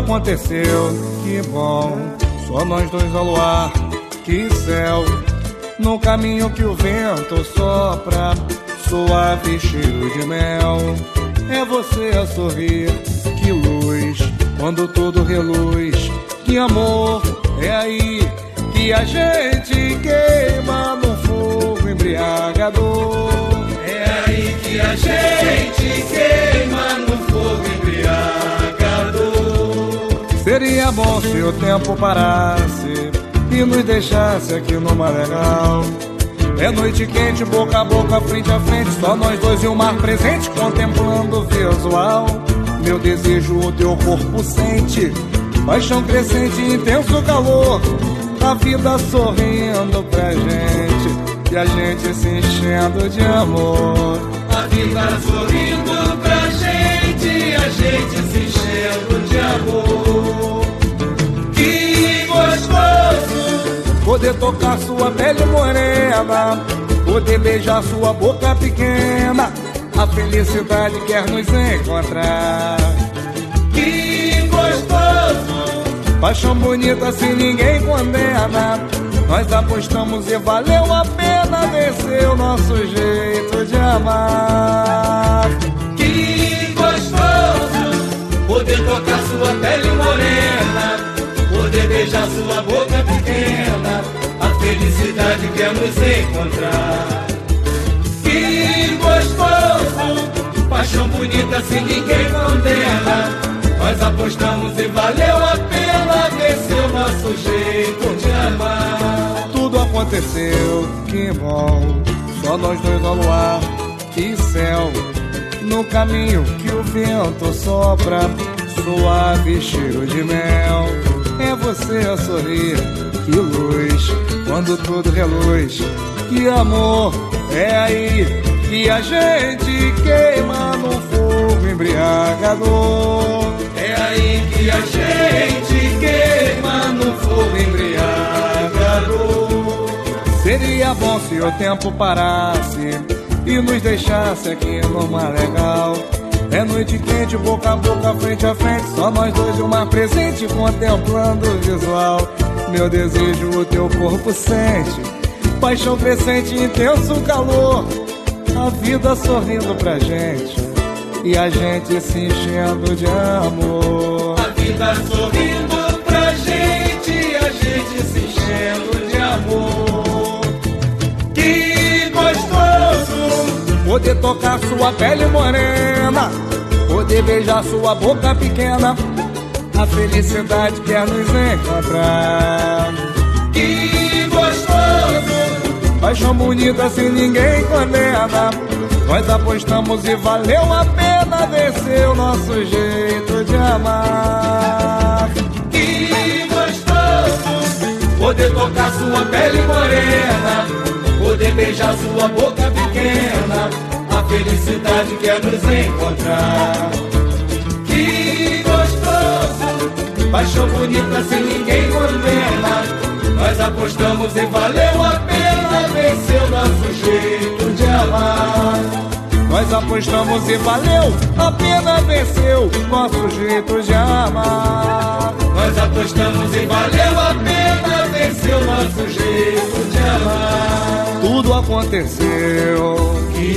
aconteceu, que bom. Só nós dois ao luar, que céu. No caminho que o vento sopra, suave cheiro de mel. É você a sorrir, que luz, quando tudo reluz. Que amor, é aí que a gente queima no fogo embriagador. É aí que a gente queima no fogo embriagador. Seria bom se o tempo parasse e nos deixasse aqui no Malegal. É noite quente, boca a boca, frente a frente, só nós dois e o mar presente, contemplando o visual. Meu desejo, o teu corpo sente, paixão crescente, intenso calor. A vida sorrindo pra gente e a gente se enchendo de amor. A vida sorrindo pra gente e a gente se enchendo de amor. Que gostoso poder tocar sua pele morena, poder beijar sua boca pequena. A felicidade quer nos encontrar. Que gostoso, paixão bonita se ninguém condena. Nós apostamos e valeu a pena vencer o nosso jeito de amar. que gostoso poder tocar sua pele morena, poder beijar sua boca pequena. A felicidade quer nos encontrar. Que gostoso, paixão bonita se ninguém condena. Nós apostamos e valeu a pena vencer o nosso jeito de amar. Tudo aconteceu, que bom. Só nós dois ao luar, que céu. No caminho que o vento sopra, suave cheiro de mel. É você a sorrir, que luz, quando tudo reluz. Que amor, é aí que a gente queima no fogo embriagador. É aí que a gente queima no fogo embriagador. Seria bom se o tempo parasse e nos deixasse aqui no Malegal. É noite quente, boca a boca, frente a frente, só nós dois e o mar presente, contemplando o visual. Meu desejo, o teu corpo sente, paixão crescente, intenso calor. A vida sorrindo pra gente e a gente se enchendo de amor. A vida sorrindo pra gente e a gente se enchendo de amor. Que gostoso poder tocar sua pele morena, poder beijar sua boca pequena. A felicidade quer nos encontrar. Que gostoso, paixão bonita se ninguém condena. Nós apostamos e valeu a pena vencer o nosso jeito de amar. que gostoso poder tocar sua pele morena, poder beijar sua boca pequena. A felicidade quer nos encontrar. Que gostoso, paixão bonita se ninguém condena. Nós apostamos e valeu a pena vencer o nosso jeito de amar. Nós apostamos e valeu a pena vencer o nosso jeito de amar. Nós apostamos e valeu a pena vencer o nosso jeito de amar. Tudo aconteceu, Que